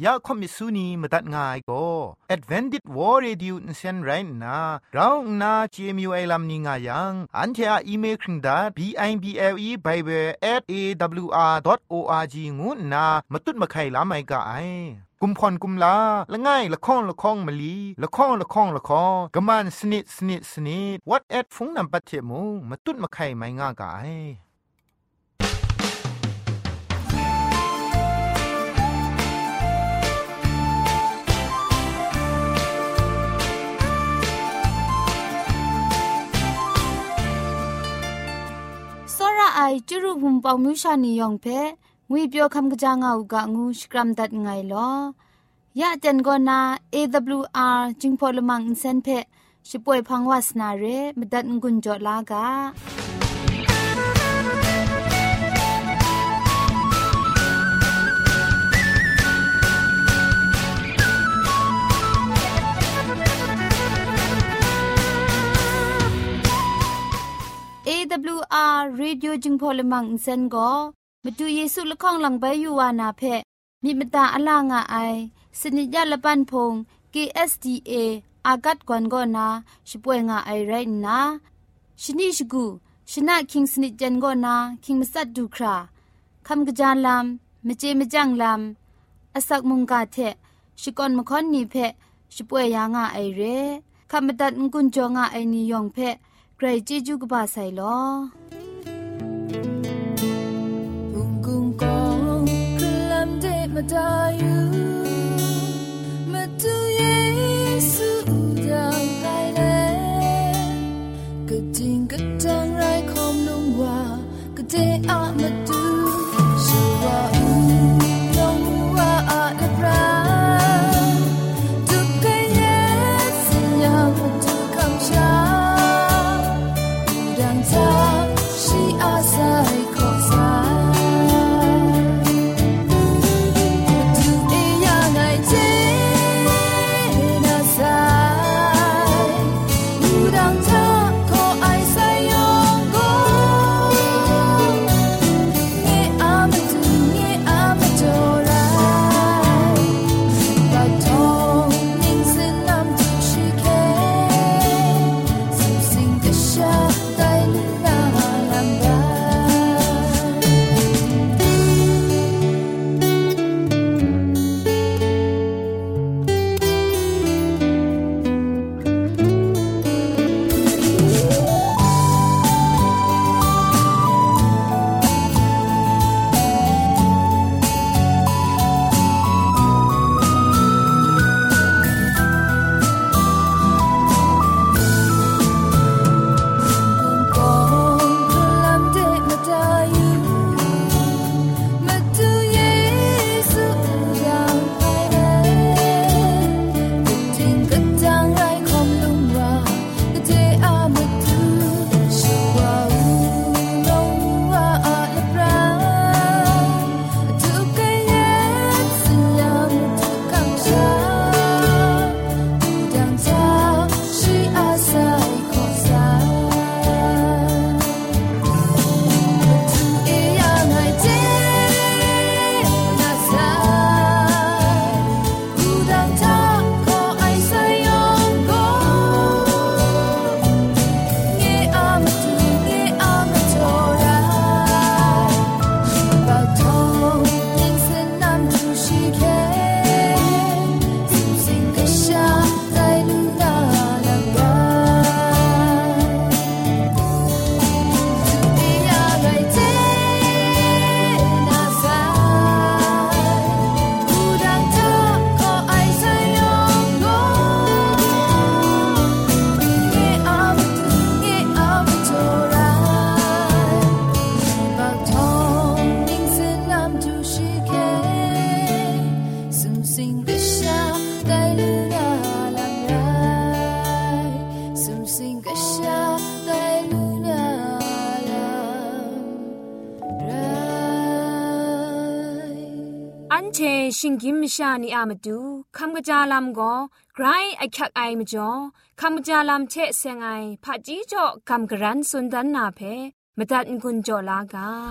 ยาคอมิสุนีมตัดง่ายก็ Advented War Radio นเซนไรนะเราหน้า CMU ไอลัมนิงายังอันเทออีเมลคิงดา bible@awr.org งูนะมาตุ้ดมาไข่ลาไม่กะไอกุมพรกุมลาละง่ายละข้องละข้องมะลีละข้องละข้องละข้องกะมันสนิดสนิดสนิด what at ฟงนำปัจเจมูมาตุ้ดมาไข่ไม่ง่ากะไอစောရအိုင်ကျရုံပေါမြူရှာနေယောင်ဖဲငွေပြောခမ်ကကြငါဥကငူစကရမ်ဒတ်ငိုင်လောရတဲ့ကောနာ AWR จิงพอลมังอินเซนเพช่วยพังวาสนาเรมดัดงุนจอลากาAWR Radio จึงพอลมังอินเซนก็มาดูเยซูละข้องหลังใบยูวานาเพมีมตาอลางาไอสนิยาละปันพง KSDA อากัดกวนก็นาช่วยงาไอไรนะชนิชกูชนะคิงสนิจันก็นาคิงมัสัดดูคราคำกระจานลำมเจมจังลำอาศักมุงกาเทชิกอนมคอนนีเพช่วยยางาไอเรคำมตัดงุนจงาไอนิยองเพใครจีจูกบาไซลอบุงกุงกองคลัมเดมาดายูมาดูเยซูดังไพเลก็จริงก็จังไรคอมลงว่าก็เดอามาดูชัวอูลงว่าอาเลบราทุกใจเยสิยามาดูคำชาshe asai khosa tu e ya nai che na sai u dang tha kho ai sai yong go nge am to rai ba thong ning sin nam tu shi ke sim sing the sha dai naชิงกิมชานีอามาดูคำกระจาลำก็ไกรไอคักไอมจ่อคำกระจาลำเชะเซงไอผาจีจ่อคำกระรันสุนดันนาเพมาตัดกุญจ่อลากา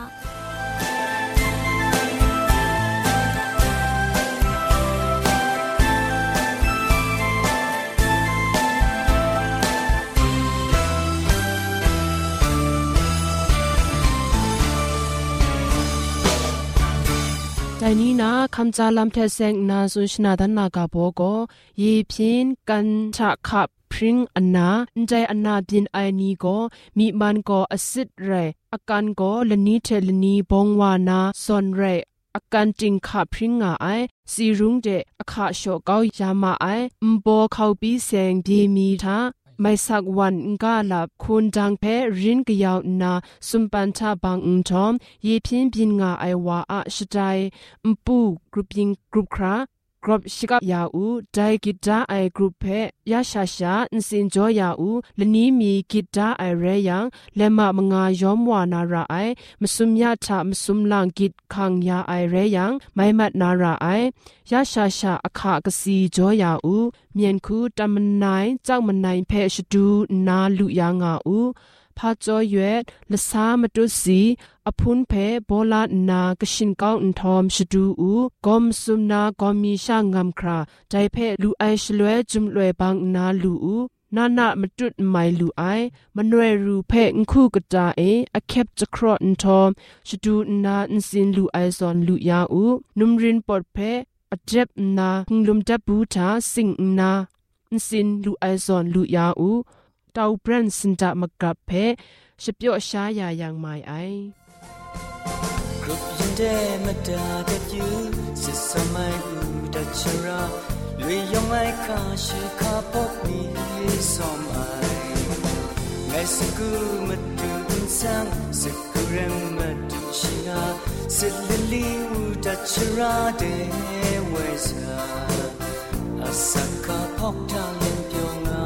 นี้นะคำจาลำเทเซงนาสุชนาดันนากาโบโกเยพินกันทะขับพริ้งอันนาใจอันนาบินไอนี้ก็มีมันก็อสิดเรอาการก็ละนี้เทลนี้บงวานาซอนเรอาการจริงขับพริ้งไอสีรุงเดอาคาโชเกายามาไอมโบเขาปีเซงดีมีทาไม่สักวันกาลับคุณดังเพรินกยาวนาสุมปันทาบางทอมเยพินบินงาไอวาอาชใจมปูกรุปยิงกรุปครากรบชิกยาอูไดกิดาไอกรุ๊ปเพยาชาชาอินสินจอยาอูละนี้มีกิดาไอเรยังและมามงายอมวานาราไอมสุมยาทามสุมลางกิดคังยาไอเรยังไม่มัดนาราไอยาชาชาอคากสีจอยาอูเมียนคูตามนายจักมันนายเพชดูนาลุยางาอูพาจอยเวดละสามตุสีอพุนเพโบลานากชินก้าวอินทอมชดูอูกอมซุมนากอมีช่างงามคราใจเพลูไอชลวยจุมลวยบางนาลูอูนานามาจุดไม่ลูไอมันเรรูเพงคู่กระจาเออเคปจะครออินทอมชดูนาอินสินลูไอซอนลูยาอูนุมรินปอดเพอเจ็บนาหงลุมจับบูชาสิงนาอินสินลูไอซอนลูยาอูตาวเบรนสินดามกับเพชเปียวชายาอย่างไม่ไอกรุบยินเดมาดาเด็ดยูสิสมัยอูดัชราลุยยองไอคาชิคาพบมีสอมไอไงสกูมาดูอินซังสกูเรมมาดูชินาสิลิลีอูดัชราเดเวซาอาสักคาพบทาเลนเปียวงา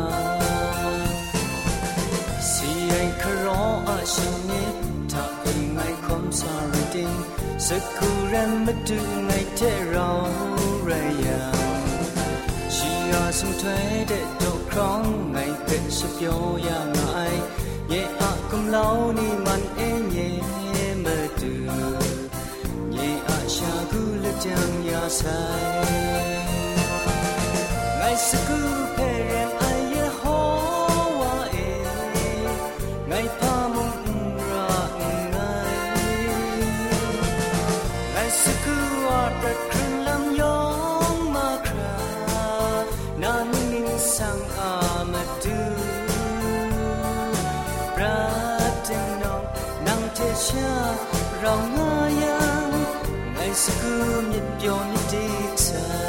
ครออาชินิถ้าเป็นไงคมสาริดิงสักคูเรมมาดูไงเทเราเรียงชีอาสมถวยเด็ดดอกครองไงเป็นสเปียวยาไงเย่อากุมเล่านี่มันเองเย่มาดูเย่อาชากุลจังยาใสไงสักคูเพเรมไอเยโฮประครึงลำยองมาครานานิ่งสังอามาดูปราดนองนังเทชาเราเงยยังไงสกุมยิดยอนิดิใจ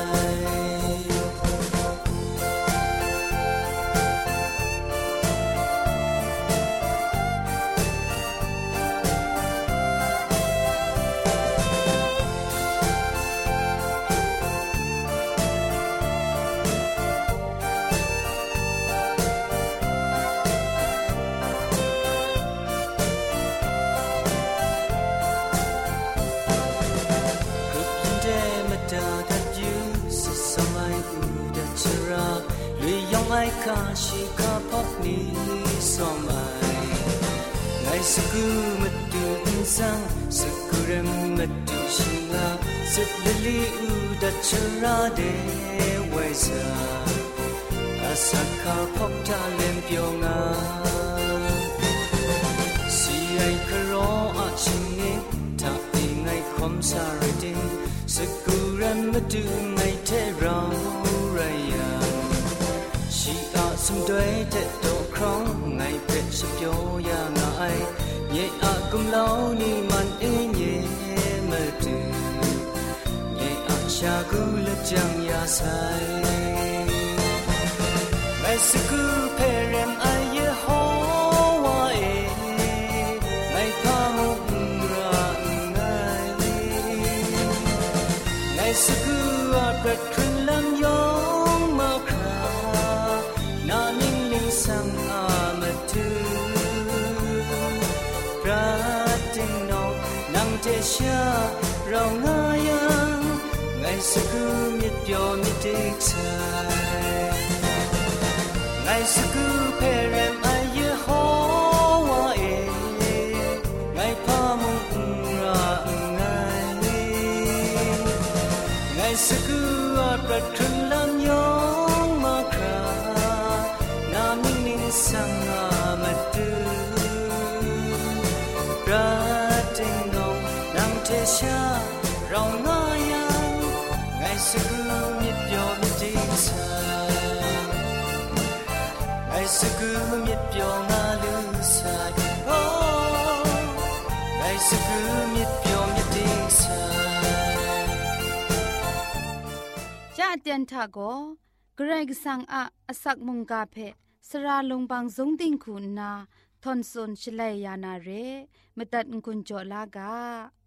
ไอคาชิคาพบนี้สอมไอไงสกูมาดูอินซังสกูเรมมาดูชิงาสิลิลีอูดัชราเดเวซาอาสักคาพบทาเลมเปียวงาสีไอครออาชินิถ้าเป็นไงคมสาริดิงสกูเรมมาดูไงเทเราเรียชีอาสมด้วยเด็ดดอกครองไงเป็ดสเปียวยาไงเย่อากุมเล่านี่มันเองเย่มาดูเย่อาชากุลจังยาใสไงสกูเพเรมไอเยโฮวาเอไงพามุกราไงไงสกูอาเป็ดครึงลำยองมาคราสังอามาดูปราดนองนังเทชาเราเงยยังไงสกุมิดโยมิดิกใจไงสกุเพเรมไอเยโฮวาเอไงพามุงราไงไงสกุอาปรัดครึงลำยองมาคราสังอามาดูปราดนองนังเทชาเราเงยစကူမြစ်ပြောမြစ်တိဆာငါစကူမြစ်ပြောငါလူစားဟောငါစကူမြစ်ပြောမြစ်တိဆာจะเตียนทาโกเกรกสังอะอสักมุงกาเพสระลงบางสงติงคุณนาทอนซนชลัยยานาเรมตัดกุญจลากา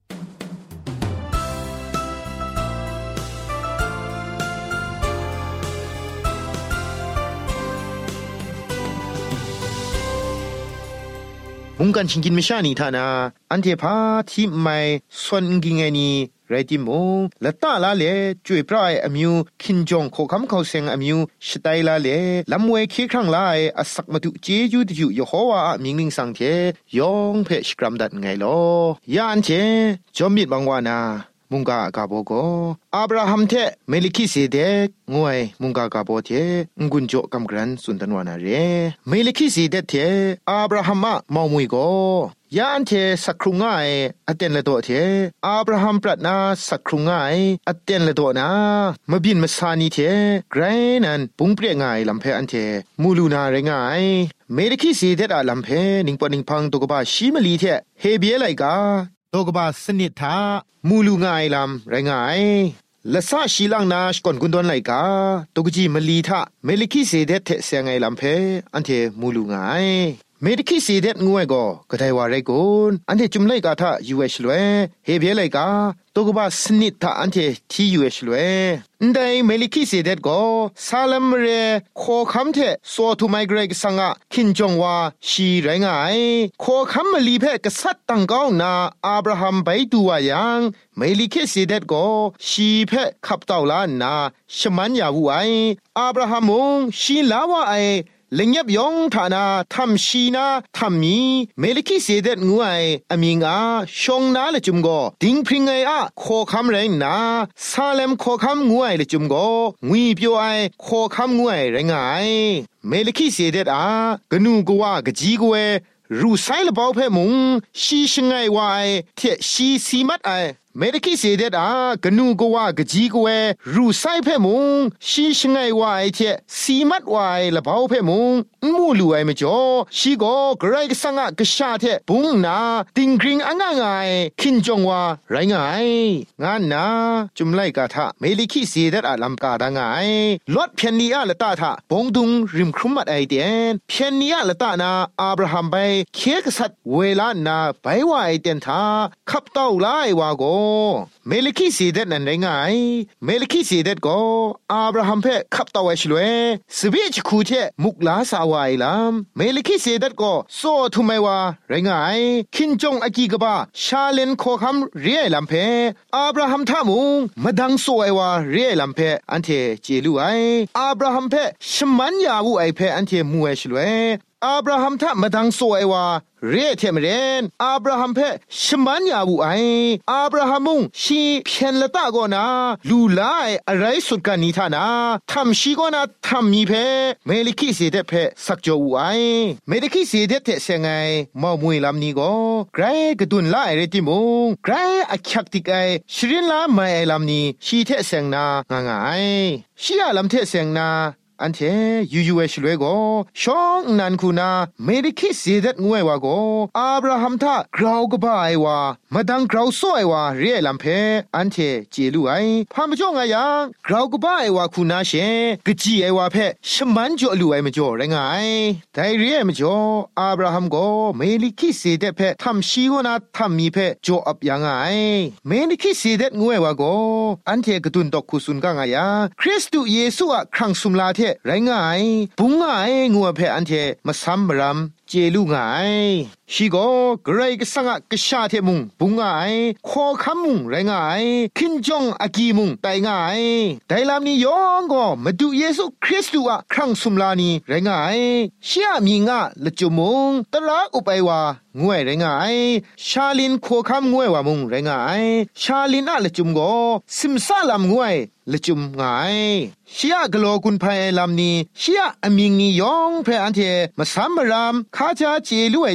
มุงกันชิงกินไม่ชานีทานาอันเทพาที่ไม่ส่วนกิงไงนี่ไรติมงละตาลาเลจ่วยปลายอมิวคินจงโคคำเขาเซงอมิวสไตลาเลลำเวคีครั้งลายอสักมาตุเจยูดิยูยโฮวามิงลิงสังเทยองเพชกรัมดัดไงลอยาอันเทจอมมิดบางวานามุงกากาโบโกอับราฮัมเทเมลิคิเซเดกงวยมุงกากาโบเทงุนโจกัมกรันสุนทนวานาเรเมลิคิเซเดเทอับราฮัมมะมอมุยโกยาอันเทสักครุงง่ายอเตนละโตเทอับราฮัมปรัดนาสักครุงง่ายอเตนละโตนามบินมาซานีเทไกรนันปุงเปรียง่ายลำเพอันเทมูลูนาเรงง่ายเมลิคิเซเดอะลำเพนิงปอนิงพังตกบาชิมลีเทเฮเบียไลกาตกบาสนิทามูลูง่ายลำไรงายละซาชีลังนาชก่อนกุนดอนไลกาตกจีมลีทาเมลิคิเซเดเทเสียงไงลำเพอันเทมูลูง่ายเมดิคิสีเด็ดงวยก็กระไดว่าไรกุนอันเทจุมไลกาทายูเอชลเวเฮเบียไลกาตกบาสนิทาอันเททียูเอชลเวได้เมลิคิสีเด็ดก็ซาลัมเรโคคำเทโซทูไมเกรกสังะคินจงว่าชีไรงายโคคำมลีเพกษัตริย์ตั้งเก้านาอับราฮัมไปดูว่ายังเมลิคิสีเด็ดก็ชีเพขับเต่าล้านนาชมันยาวุไออับราฮัมงชีลาวาไอเลงยับยองฐานาทำชีนาทำมีเมลิคิเสเดตงวยอมิงอาชงนาเลจุมโกดิงพริงไงอะโคคำแรงนาซาเลมโคคำงวยเลจุมโกงวีเปียวไอโคคำงวยแรงไงเมลิคิเสเดตอากนูกว่ากจีกเวรูไซละเบาเพมุงชีชงไงวายเทชีซีมัดไอเมดิคิเสเดดากนูกว่ากจีกเวรูไซเพมุงชีชงไงวายเทซีมัดวายละเบาเพมุงมูลูไอมจ่อชีโกกไรกสังะกชาเทปุงนาติงกริงอ่างไงคินจงว่าไรงายงานนาจุมไลกาทะเมลิคิเสเดดอะลำกาดางไงลอดเพียนนีอะละตาทะปงดุงริมครุมมัดไอเดนเพียนนีอะละตานาอับราฮัมไปเคกษัตริย์เวลานาไปว่าไอเดนทาขับเต้าไล่วาโกเมลิคิสีเด็ดนั่นได้ไงเมลิคิสีเด็ดก็อับราฮัมเพ่ขับเต้าไว้ชลเวสวิชคูเทมุกลาสาวายลำเมลิคิสีเด็ดก็โซทุไมว่าไรงไงคินจงอากีกบ้าชาเลนโคคำเรียลำเพ่อับราฮัมทามุงมาดังโซไอว่าเรียลำเพ่อันเทเจลูไออับราฮัมเพ่ชมันยาวูไอเพ่อันเทมัวชลเวอับราฮัมทามาดังโซไอว่าเรียเทมเรนอับราฮัมเพ่ชมันยาวูไออับราฮัมมุงชีเพียนละตาโกนาลูไลอะไรสุดกันนิทานาทำชีโกนาทำมีเพ่เมลิคิเสเดเพ่สักโจวูไอเมลิคิเสเดเทเสงไงมอมวยลำนี้ก็ไกรกระดุนละไอเรติมุงไกรอักยักติกไอชรินละไม่ไอลำนี้ชีเทเสงนางไงชีอาลำเทเสงนาอันเทยูเอชลวยโกชองนันคูนาเมดิคิสีเด็ดงวยวาโกอับราฮัมทากราวกบ้าไอวามาดังกราวโซไอวาเรียลำเพอันเทเจลูไอพามจ่องไงยังกราวกบ้าไอวาคูนาเชกจีไอวาเพชมันจ่อลูไอมจ่อไรงไงแต่เรียมจ่ออับราฮัมโกเมดิคิสีเด็ดเพทำชีโกนาทำมีเพจ่ออับยังไงเมดิคิสีเด็ดงวยวาโกอันเทกตุนตอกคุสุนกังไงยังคริสต์เยซูอะครั้งสุมลาเทไรงายปุงง่ายงัวเพอันเทมาซัมบรัมเจลูง่ายชีโกกไรกสังะกชาเทมุงปุงง่ายขอคำมุงไรงายคินจงอากีมุงไตง่ายไดลามนี้ยองก็มาดูเยซูคริสต์อะครั้งสุมลานีไรงายเชียมีงะละจุมุงตระอุไปว่างวยไรงายชาลินขอคำงวยว่ามุงไรงายชาลินอะละจุมก็ซิมซาลามงวยละจุมง่ายเชียกโลกุนภัยลำนี้เชียอมิงนี้ยองเพออันเทมาซัมบรามข้าจะเจลุไอดรัมไงย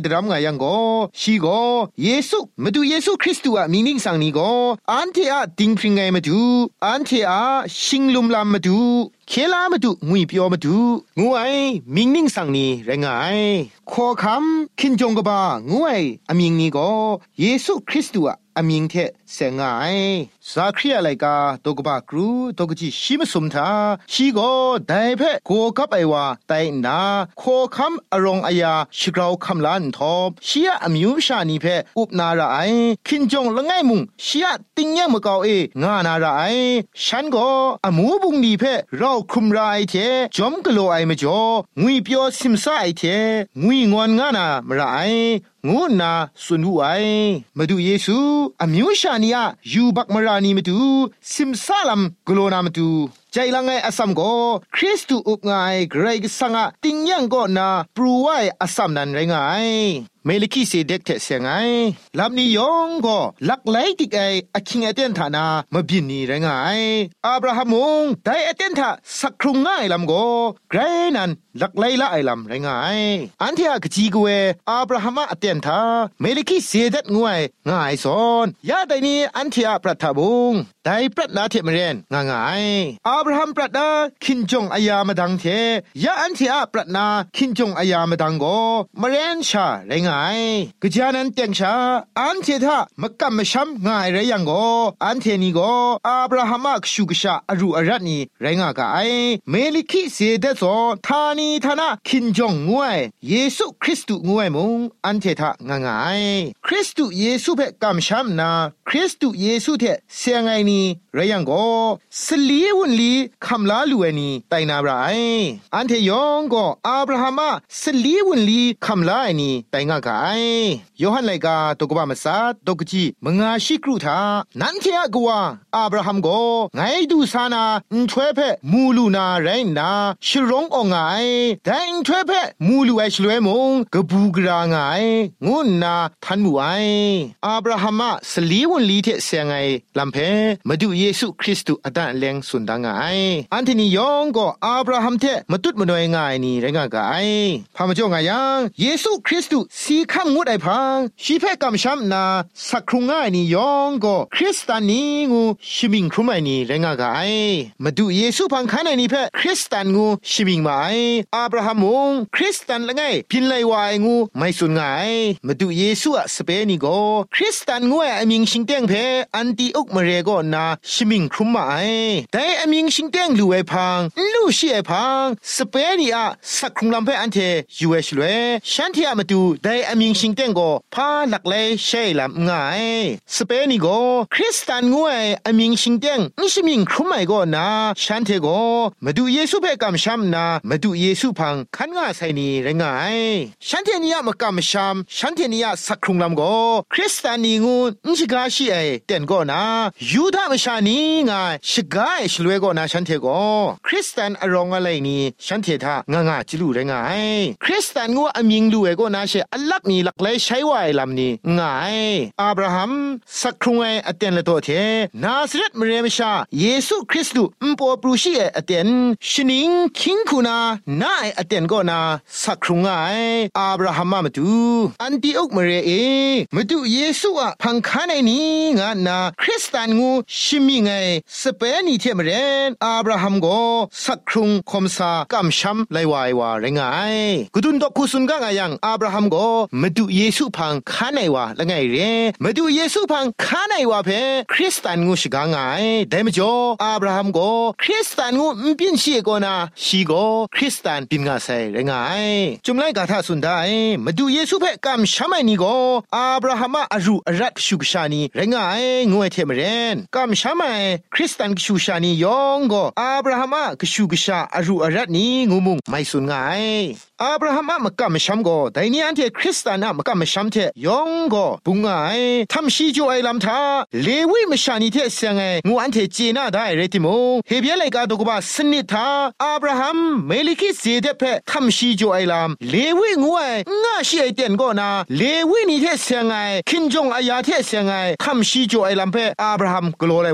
ยังโกชีโกเยซูมาดูเยซูคริสต์อะมิงนิ่งสังนี้โกอันเทอะติงพริงไงมาดูอันเทอะชิงลุมลามมาดูเคลามาดูงุยเปียวมาดูงูไอมิงนิ่งสังนี้แรงไงขอคำคินจงกบางูไออามิงนี้ก็เยซูคริสต์อะอามิงเทเสงไงซาครีอะไรกาตกบากรูตกจิชิมสุมทาชีโกได้เพโกกับไอวาไตนาขอคำอรองอายาชิกราวคำลันทอบเชียอามิวชานีเพอุบนาระไอคินจงละไงมุงเชียติงยังมะกาวงานาระไอฉันก็อมูบุงดีเพเราคุมรายเทจอมกโลไอมจ่องุยเปียวซิมซาไอเทงุยงอนงานามระไองูนาสุนหูไอมาดูเยซูอามิวชานียยูบักมรานีมาดูซิมซาลัมกโลนามาดูใจละไงอสัมโกคริสตุอุบไงเกรกสังะติงยังก็นาปรูไว้อสัมนันไรงไงเมลิคิเสเด็กเทเสียงไงลำนี้ยองก็ลักไลติกไออคิงเอเตนฐานามาบินนี่ไรงไงอับราฮัมมุงได้เอเตนทาสักครุงง่ายลำโกไกรนันลักไลละไอลำไรงไงอันที่อกจีกเวอับราฮัมอเตนทาเมลิคิเสเด็กงวยง่ายสอนยาแต่นี้อันที่ปรัตถบุงได้ปรัตนาเทมเรนง่ายอับราฮัมปรัตนาคินจงอายามาดังเทยาอันที่ปรัตนาคินจงอายามาดังโกมเรนชาไรงกจานันเตียงชาอันเทธามกำมชัมง่ายไรยังโกอันเทนีโกอับราฮัมกชูกชาอรูอรัตนีไรงากไอเมลิคิเสเดโซทานีทานะคินจงงวยเยซูคริสต์งวยมุงอันเทธางายคริสต์เยซูเพ่กำชัมนาคริสต์เยซูเทเสียงไงนีไรยังโกสลีวุนลีคำลาลูเอนีไตนาบราไออันเทยองโกอับราฮัมสลีวุนลีคำลาไอนีไตงากโยฮันไลกาตกบามาซาตกจีมงาชิกรุธานันเทอะกวาอับราฮัมโกไงดูซานาอินทเวเพมูลูนาไรนาชรงอไงแต่อินทเวเพมูลูไอชลวยมงกบูกราไงงุนนาทันมูไออับราฮัมสลีวนลีเทเสียงไงลำเพมาดูเยซูคริสต์อดันเลงสุนดังไงอันที่นิยองก็อับราฮัมเทมาตุดมาหน่วยไงนี่ไรงากไอพามาจ่อไงยังเยซูคริสต์สีคำงุดไอพังชีเพกำช้ำนาสักครุงง่ายนี่ยองก็คริสตานีงูชิมิงครุมไอนี่แรงกายมาดูเยซูพังขันไอนี่เพคริสตานงูชิมิงมาไออับราฮัมงคริสตันละไงพินไลวายงูไม่สุนไงมาดูเยซูอะสเปนิโกคริสตันงูไอมิงชิงเต็งเพอันติอุกมาเรโกนาชิมิงครุมมาไอแต่อมิงชิงเต็งลูไอพังลูชีไอพังสเปนิอะสักครุงลำเพอันเทยูเอชเลฉันที่มาดูได้อมิงชิงเต็งโกพาหลักเลยใช่ลำง่ายสเปนิโกคริสตันงวยอมิงชิงเต็งนิชมิงครุมไอโกนาฉันเทโกมาดูเยซูเพ่กำช้ำนามาดูเยซูพังขันง่าใส่นี่ไรงายฉันเทนียมากำช้ำฉันเทนียสักครุงลำโกคริสตันนีงูนิชกาชีไอเต็นโกนายูดามชานีง่ายชกายชลวยโกนาฉันเทโกคริสตันอรองอะไรนี่ฉันเทธางาจิลูไรงายคริสตันงูอมิงลูเอโกนาเชอัลลักนี่หลักเลยใช้ไว้ลำนี้ง่ายอับราฮัมสักครุงไออเตนละตัวเทนาซาเรตมเรมชาเยซูคริสต์อุปปรูชีอเตนชนิงคิงคูนานาไออเตนก็นาสักครุงไออับราฮัมมาดูอันติอุกมเรเอมาดูเยซูอะพังคานไอนี้งานาคริสตันงูชิมิงไอสเปนิเทมเรนอับราฮัมก็สักครุงคมซากำช้ำไลวายวาไรงายกุดุนดอกคุสุนกางายังอับราฮัมก็มาดูเยซูพังคานไอวาละไงเรมาดูเยซูพังคานไอวาเพคริสตันงูชิกางายได้มจ่ออับราฮัมก็คริสตันงูปินชีโกนาชีโกคริสตันปินงาไซไรงายจุมไลกาทาสุนได้มาดูเยซูเพกำช้ำไอนี่ก็อับราฮัมอรูอรัตชุกชานีไรงายงูเทมเรนกำช้ำไอคริสตันกชูชานียองก็อับราฮัมกชูกชาอรูอรัตนี้งูมุงไม่สุนงายอับราฮัมมากำช้ำก็แต่นี่อันเทคริสตันมากำช้ำเทยองก็ปุงไงทำชีจูไอลำทาเลวิมชานีเทเสียงไงงูอันเทจีน่าได้เรติโมเฮเบียไลกาตุกบาสนิทาอับราฮัมเมลิคิเซเดเพทำชีจูไอลำเลวิงูไองาชีไอเตียนก็นาเลวินี่เทเสียงไงคินจงอายาเทเสียงไงทำชีจูไอลำเพอับราฮัมกลัวเลยวะ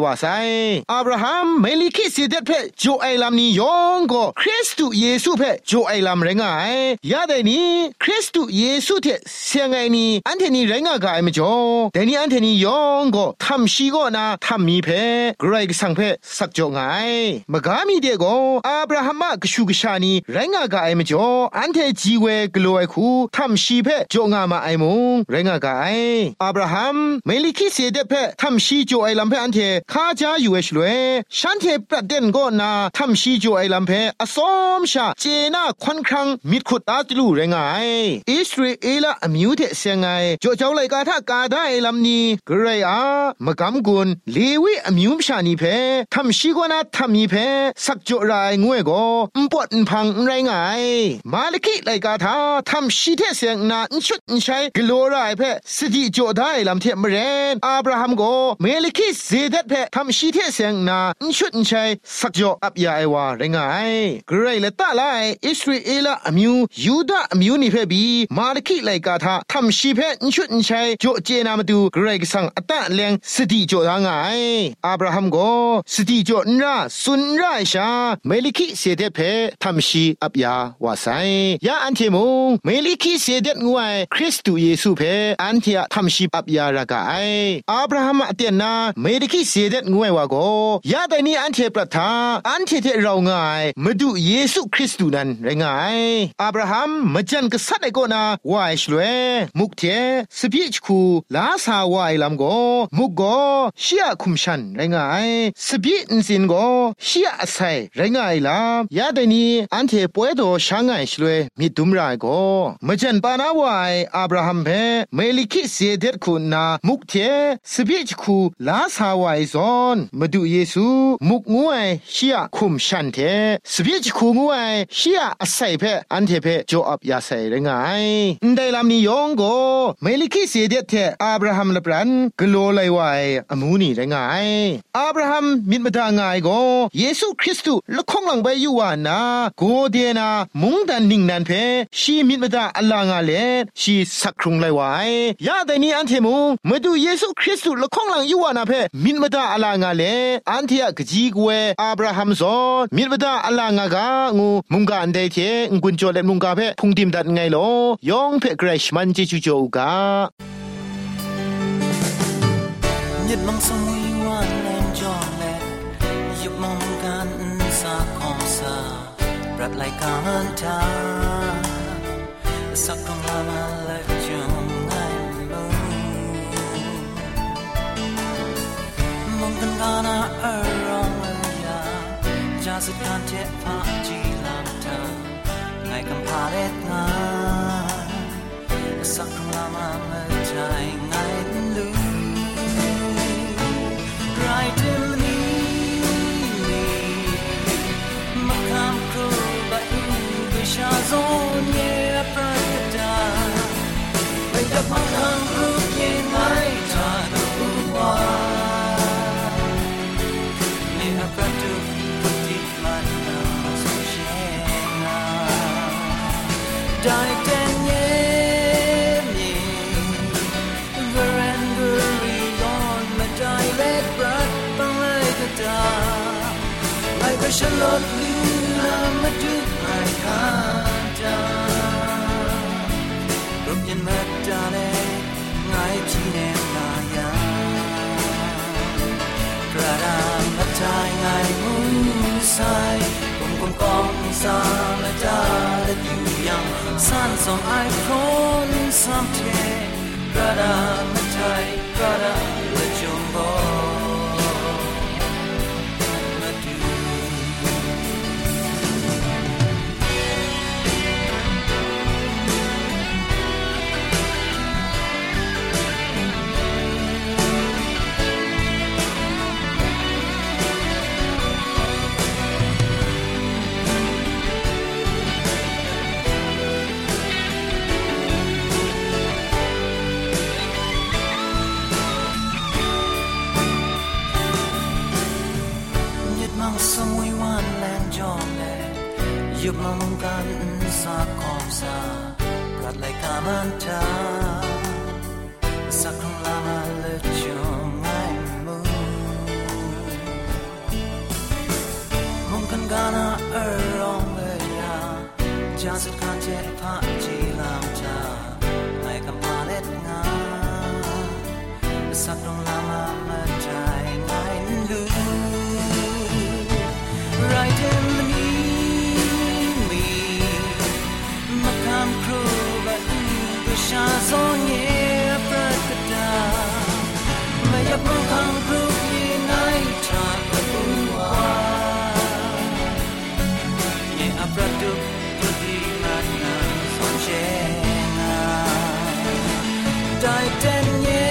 ว่าไซอับราฮัมเมลิคิเซเดตเพโจไอลำนี้ยองก็คริสต์เยซูเพโจไอลำเรงายยาแต่นี้คริสต์เยซูเทเสียงไอนี้อันเทนี้เรงากายไม่จบแต่นี้อันเทนี้ยองก็ทำชีก็นะทำมีเพไกรกสังเพสักโจไงมกามีเดโกอับราฮัมกชูกชานีเรงากายไม่จบอันเทจีเวกลัวไอคูทำชีเพโจงามาไอมุงเรงากายอับราฮัมเมลิคิเซเดตเพทำชีโจไอลำเพอันเทข้าจ้าอยู่เอชลวยฉันเทประเด็นก็นาทำชีโจไอลำเพอสอมชาเจน่าควันครั้งมิดขุดตาตลูเรงายอิสราเอลอมิวเทเสียงไงโจเจ้าเลยกาถ้ากาได้ลำนี้กระไรมากำกุนเลวิอมิวชานีเพทำชีก็นาทำมีเพสักโจไรงวยก็ปวดพังไรงายมาลิกิเลยกาถ้าทำชีเทเสียงนาชุดใช้กลัวไรเพสติโจได้ลำเทมเรนอับราฮัมก็เมลิคิเซเดตเพทำชีเทเสียงนาชุดใช้สักโจอับยาไอวาไรงายกระไรละตาไลอิสราเอลอมิวยูดาอมิวนี่เพบีมาลิกิเลยกาถ้าทำชีเพชุดใช้โจเจนามาดูกระไรก็สั่งอัตตะแรงสติโจทางไงอับราฮัมก็สติโจนราสุนราชาเมลิคิเซเดตเพทำชีอับยาวาไซยาอันเทมุงเมลิคิเซเดตงวยคริสต์เยซูเพอันเทียทำชีอับยารากาไออับราฮัมอเตียนนาเมลิคิเซเดตงวยวาโกยาแต่นี้อันเทประทาอันเทเทเราง่ายมาดูเยซูคริสต์นั้นไรงายอับราฮัมมาจันกษัตริย์ไอโกนาวายชลวยมุกเทสพิจคูลาสาวายลำโกมุกโกเชียคุมชันไรงายสพิอินสินโกเชียอสัยไรงายลายาแต่นี้อันเทป่วยโดช่างไงชลวยมีดุมรายโกมาจันปานาวายอับราฮัมเพเมลิคิเซเดตคูนามุกเทสพิจคูลาสาวายซอนมาดูเยซูมุกงวยเชียคุมชันเทสพิจคูงวยเชียอสัยเพอันเทเพโจอับยาไซไรงายได้ลำนี้ยองโกเมลิคิเซเดตเทอับราฮัมละปรันกโลไลวายอมูนี่ไรงายอับราฮัมมิดมาดางายโกเยซูคริสต์ละคงหลังไปอยู่วานาโกเดนามุงดันนิ่งนันเพชีมิดมาดาอัลลางาเลชีสักครุงไลวายยาแต่นี้อันเทมุงมาดูเยซูคริสต์ละคงหลังอยู่วานาเพมิดมาดาอัลลางาเลอันเทียกจีกเวอับราฮัมซอนมิดมาดาอัลลางากางูมุงกาอันเดเทงกุนโจเลมุงกาเพพุงติมดัดไงโลยองเพเกรชมันจิจูโจกายึดมังสมุยวันแรงจอแลยุบมองกันสาของสาปรัดไหลกันทาสักครั้งละมาเล็กจงไงมองกันกันนะรองยาจะสุดการเทพาจีลันทาไงคำพาเล็ดงาสักครั้งละมาเมื่อใจไงดูright in me makam ko ba u shazonye prakta ai da makam ko ye mai ta no wa ni apatu puti mana so shena dai tenye me veranguri on my dialect I wish I loved you, I'm a dude, I can't Look in my darling, I cheat and I Prada, my time, I move side Kum kong sa, my darling, you young Sun song, I call something Prada, my time, Prada, let you goยุบมองกันสาของสาปรัดไหลกามันทาสักครั้งละมาเลือดจงไงมู gana erong le ya just can't get pa ji lam cha ai kam pa let nga sat dong la ma ma trai ngai lu right in the me ma kam kru ba du sha so nye pra ka da ma ya pa kam kru ye nai cha ka bu wa ye apra du pudi ma na son che na dai ten ye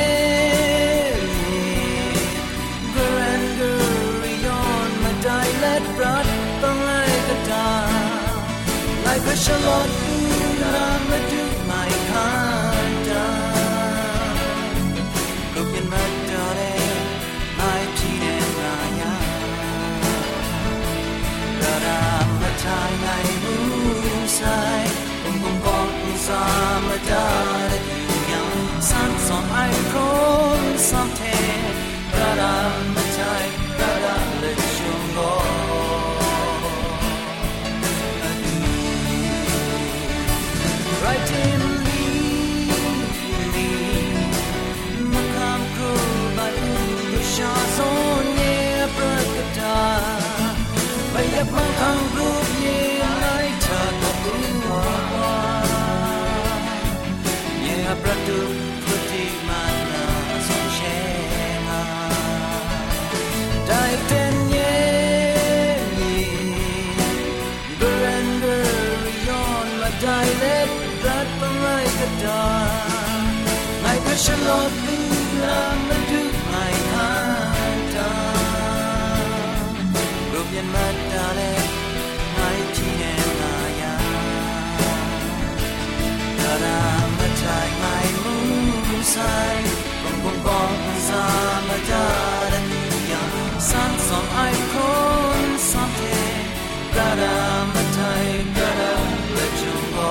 let brought tong lai ka ta lai ka shalot na ma du mai khan ta looking back to the mai chi ne na ya da da ma tai nai mu sai kum bong sa ma da de yang san som ai kon sam the da da ma tai da da le chung go right in me makam kru ba du sha so ne prakata ba yap makam kru ye nai cha ka bu wa ye pratu puti mana so she na dai ten ye surrender yon ma dai let that like a dawn like a shalot la ma du mai kanta rupian ma dale mai chi ne na ya da ma tai mai mu sai bong bong sa ma da ya san som ai kon sam te da ma tai da let you go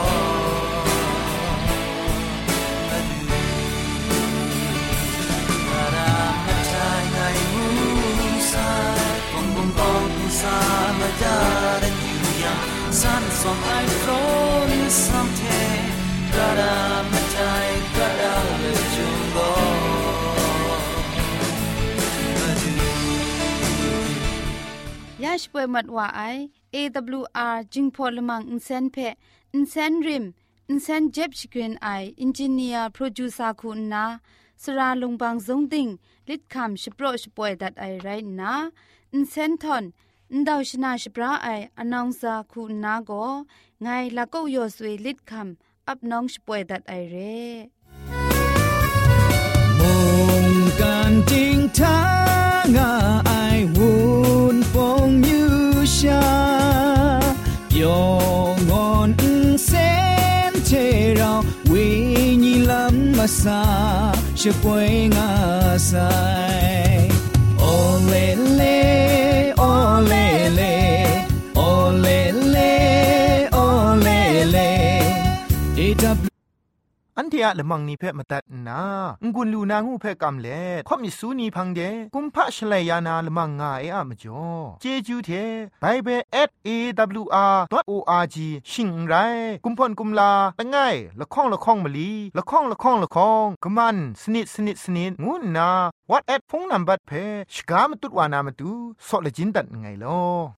sa ma da da you ya san som ai kon sam te da ma tai da le chung go ya shpwe mat wa ai AWR jingpho lamang insen phe insen rim insen jeb chigrin ai engineer producer khu na sra lungbang zongding lit kham shpro shpoi dat ai right na insen thon ndaw shna shpra ai announcer khu na go ngai la ko yo swe lit kham up nong shpoi dat ai re mong kan ting tha nga ai won phong yu sha yong on sen che rao we ni lam ma sa shpoi nga sai ole le อันเทียละมังนิเพ่มาตัดนางุนลูนางูเพ่กำเล่ข่อมิสูนีพังเดกุมพะชเลยานาละมังงาเออะมจ่อเจจูเทไบเบิล@awr.org ชิงไรกุมพ่นกุมลาละง่ายละข้องละข้องมะลีละข้องละข้องละข้องกะมันสนิดงูนา WhatsApp พงนัมเบอร์เพ่ชกามตุดวานามตุซอเลจินดัดไงลอ